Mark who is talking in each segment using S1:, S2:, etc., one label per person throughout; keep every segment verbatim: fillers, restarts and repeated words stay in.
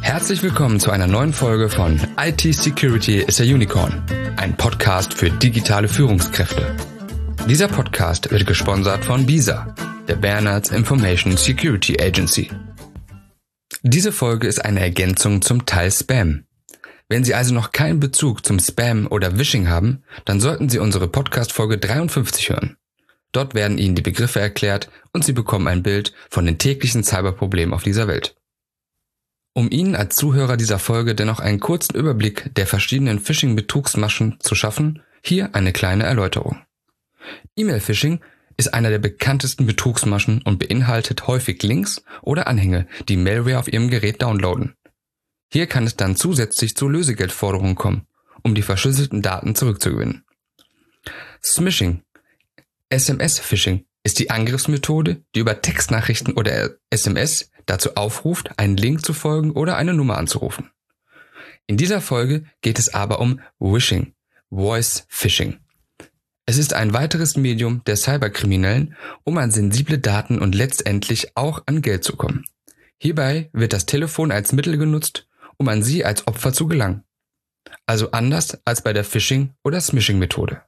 S1: Herzlich willkommen zu einer neuen Folge von I T Security is a Unicorn, ein Podcast für digitale Führungskräfte. Dieser Podcast wird gesponsert von BISA, der Bernards Information Security Agency. Diese Folge ist eine Ergänzung zum Teil Spam. Wenn Sie also noch keinen Bezug zum Spam oder Phishing haben, dann sollten Sie unsere Podcast-Folge dreiundfünfzig hören. Dort werden Ihnen die Begriffe erklärt und Sie bekommen ein Bild von den täglichen Cyberproblemen auf dieser Welt. Um Ihnen als Zuhörer dieser Folge dennoch einen kurzen Überblick der verschiedenen Phishing-Betrugsmaschen zu schaffen, hier eine kleine Erläuterung. E-Mail-Phishing ist einer der bekanntesten Betrugsmaschen und beinhaltet häufig Links oder Anhänge, die Malware auf Ihrem Gerät downloaden. Hier kann es dann zusätzlich zu Lösegeldforderungen kommen, um die verschlüsselten Daten zurückzugewinnen. Smishing, S M S-Phishing, ist die Angriffsmethode, die über Textnachrichten oder S M S dazu aufruft, einen Link zu folgen oder eine Nummer anzurufen. In dieser Folge geht es aber um Wishing, Voice Phishing. Es ist ein weiteres Medium der Cyberkriminellen, um an sensible Daten und letztendlich auch an Geld zu kommen. Hierbei wird das Telefon als Mittel genutzt, um an Sie als Opfer zu gelangen. Also anders als bei der Phishing- oder Smishing-Methode.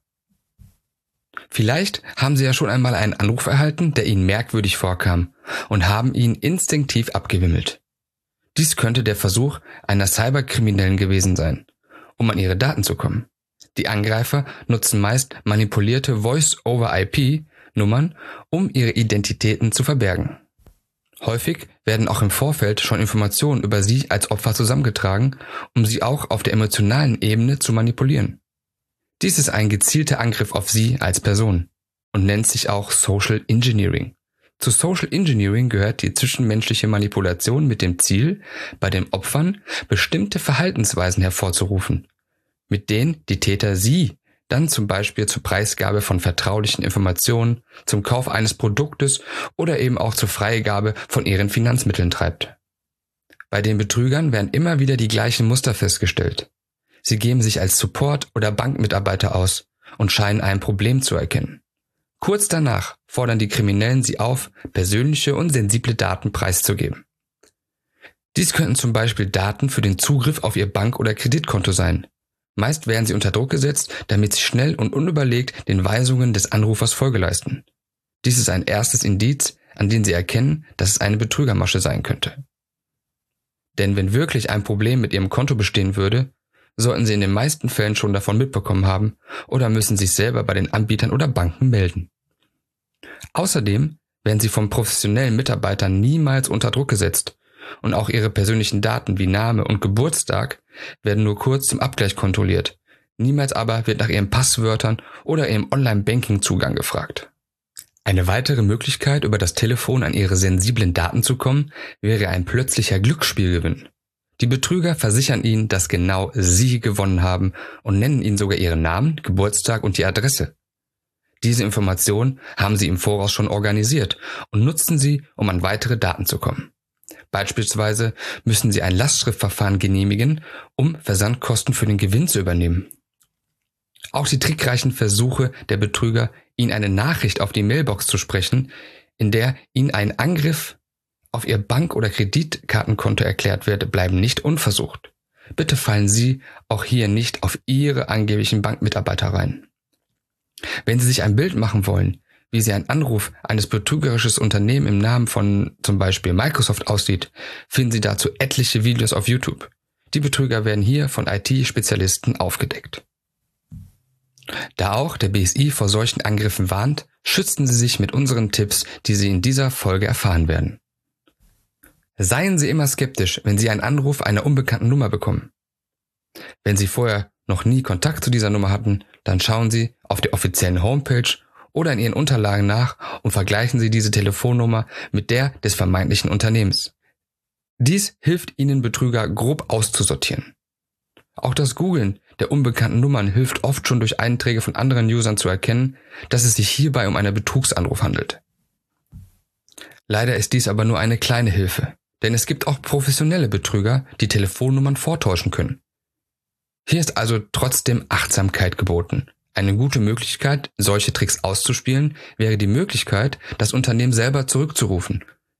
S1: Vielleicht haben Sie ja schon einmal einen Anruf erhalten, der Ihnen merkwürdig vorkam und haben ihn instinktiv abgewimmelt. Dies könnte der Versuch einer Cyberkriminellen gewesen sein, um an Ihre Daten zu kommen. Die Angreifer nutzen meist manipulierte Voice-over-I P-Nummern, um ihre Identitäten zu verbergen. Häufig werden auch im Vorfeld schon Informationen über Sie als Opfer zusammengetragen, um Sie auch auf der emotionalen Ebene zu manipulieren. Dies ist ein gezielter Angriff auf Sie als Person und nennt sich auch Social Engineering. Zu Social Engineering gehört die zwischenmenschliche Manipulation mit dem Ziel, bei den Opfern bestimmte Verhaltensweisen hervorzurufen, mit denen die Täter Sie dann zum Beispiel zur Preisgabe von vertraulichen Informationen, zum Kauf eines Produktes oder eben auch zur Freigabe von ihren Finanzmitteln treibt. Bei den Betrügern werden immer wieder die gleichen Muster festgestellt. Sie geben sich als Support- oder Bankmitarbeiter aus und scheinen ein Problem zu erkennen. Kurz danach fordern die Kriminellen sie auf, persönliche und sensible Daten preiszugeben. Dies könnten zum Beispiel Daten für den Zugriff auf ihr Bank- oder Kreditkonto sein. Meist werden sie unter Druck gesetzt, damit sie schnell und unüberlegt den Weisungen des Anrufers Folge leisten. Dies ist ein erstes Indiz, an dem sie erkennen, dass es eine Betrügermasche sein könnte. Denn wenn wirklich ein Problem mit ihrem Konto bestehen würde, sollten Sie in den meisten Fällen schon davon mitbekommen haben oder müssen sich selber bei den Anbietern oder Banken melden. Außerdem werden Sie von professionellen Mitarbeitern niemals unter Druck gesetzt und auch Ihre persönlichen Daten wie Name und Geburtstag werden nur kurz zum Abgleich kontrolliert. Niemals aber wird nach Ihren Passwörtern oder Ihrem Online-Banking-Zugang gefragt. Eine weitere Möglichkeit, über das Telefon an Ihre sensiblen Daten zu kommen, wäre ein plötzlicher Glücksspielgewinn. Die Betrüger versichern Ihnen, dass genau Sie gewonnen haben und nennen Ihnen sogar Ihren Namen, Geburtstag und die Adresse. Diese Informationen haben Sie im Voraus schon organisiert und nutzen sie, um an weitere Daten zu kommen. Beispielsweise müssen Sie ein Lastschriftverfahren genehmigen, um Versandkosten für den Gewinn zu übernehmen. Auch die trickreichen Versuche der Betrüger, Ihnen eine Nachricht auf die Mailbox zu sprechen, in der Ihnen ein Angriff auf Ihr Bank- oder Kreditkartenkonto erklärt wird, bleiben nicht unversucht. Bitte fallen Sie auch hier nicht auf Ihre angeblichen Bankmitarbeiter rein. Wenn Sie sich ein Bild machen wollen, wie Sie ein Anruf eines betrügerischen Unternehmens im Namen von zum Beispiel Microsoft aussieht, finden Sie dazu etliche Videos auf YouTube. Die Betrüger werden hier von I T-Spezialisten aufgedeckt. Da auch der B S I vor solchen Angriffen warnt, schützen Sie sich mit unseren Tipps, die Sie in dieser Folge erfahren werden. Seien Sie immer skeptisch, wenn Sie einen Anruf einer unbekannten Nummer bekommen. Wenn Sie vorher noch nie Kontakt zu dieser Nummer hatten, dann schauen Sie auf der offiziellen Homepage oder in Ihren Unterlagen nach und vergleichen Sie diese Telefonnummer mit der des vermeintlichen Unternehmens. Dies hilft Ihnen, Betrüger grob auszusortieren. Auch das Googlen der unbekannten Nummern hilft oft schon durch Einträge von anderen Usern zu erkennen, dass es sich hierbei um einen Betrugsanruf handelt. Leider ist dies aber nur eine kleine Hilfe. Denn es gibt auch professionelle Betrüger, die Telefonnummern vortäuschen können. Hier ist also trotzdem Achtsamkeit geboten. Eine gute Möglichkeit, solche Tricks auszuspielen, wäre die Möglichkeit, das Unternehmen selber zurückzurufen.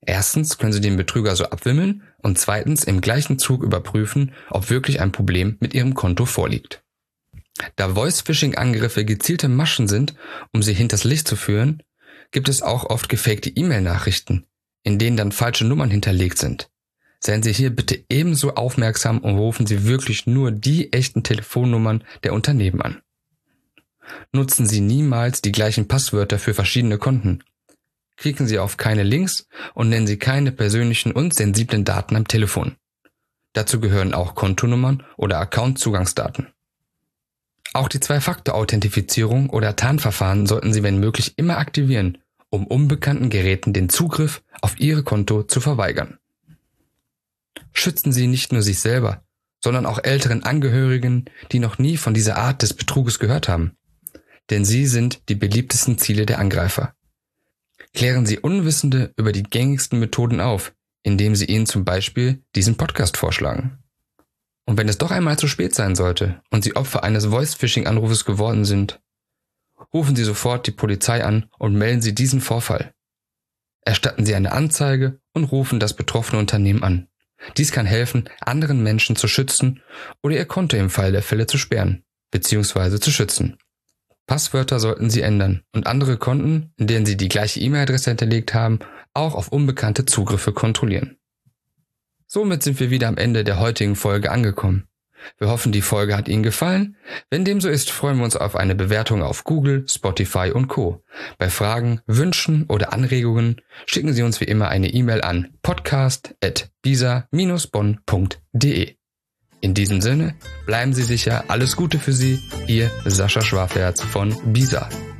S1: Erstens können Sie den Betrüger so abwimmeln und zweitens im gleichen Zug überprüfen, ob wirklich ein Problem mit Ihrem Konto vorliegt. Da Voice-Phishing-Angriffe gezielte Maschen sind, um Sie hinters Licht zu führen, gibt es auch oft gefakte E-Mail-Nachrichten, in denen dann falsche Nummern hinterlegt sind. Seien Sie hier bitte ebenso aufmerksam und rufen Sie wirklich nur die echten Telefonnummern der Unternehmen an. Nutzen Sie niemals die gleichen Passwörter für verschiedene Konten. Klicken Sie auf keine Links und nennen Sie keine persönlichen und sensiblen Daten am Telefon. Dazu gehören auch Kontonummern oder Account-Zugangsdaten. Auch die Zwei-Faktor-Authentifizierung oder Tarnverfahren sollten Sie wenn möglich immer aktivieren, um unbekannten Geräten den Zugriff auf Ihr Konto zu verweigern. Schützen Sie nicht nur sich selber, sondern auch älteren Angehörigen, die noch nie von dieser Art des Betruges gehört haben. Denn sie sind die beliebtesten Ziele der Angreifer. Klären Sie Unwissende über die gängigsten Methoden auf, indem Sie ihnen zum Beispiel diesen Podcast vorschlagen. Und wenn es doch einmal zu spät sein sollte und Sie Opfer eines Voice-Phishing-Anrufes geworden sind, rufen Sie sofort die Polizei an und melden Sie diesen Vorfall. Erstatten Sie eine Anzeige und rufen das betroffene Unternehmen an. Dies kann helfen, anderen Menschen zu schützen oder Ihr Konto im Fall der Fälle zu sperren bzw. zu schützen. Passwörter sollten Sie ändern und andere Konten, in denen Sie die gleiche E-Mail-Adresse hinterlegt haben, auch auf unbekannte Zugriffe kontrollieren. Somit sind wir wieder am Ende der heutigen Folge angekommen. Wir hoffen, die Folge hat Ihnen gefallen. Wenn dem so ist, freuen wir uns auf eine Bewertung auf Google, Spotify und Co. Bei Fragen, Wünschen oder Anregungen schicken Sie uns wie immer eine E-Mail an podcast at bisa dash bonn punkt de. In diesem Sinne, bleiben Sie sicher, alles Gute für Sie, Ihr Sascha Schwaferz von Bisa.